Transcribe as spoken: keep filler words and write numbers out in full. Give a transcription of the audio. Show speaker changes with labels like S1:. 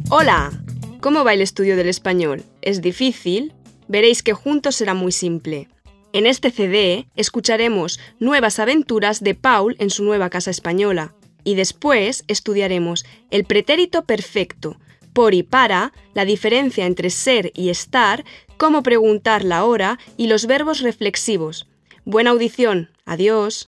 S1: Hola, ¿cómo va el estudio del español? ¿Es difícil? Veréis que juntos será muy simple. En este C D escucharemos nuevas aventuras de Paul en su nueva casa española y después estudiaremos el pretérito perfecto, por y para, la diferencia entre ser y estar, cómo preguntar la hora y los verbos reflexivos. Buena audición. Adiós.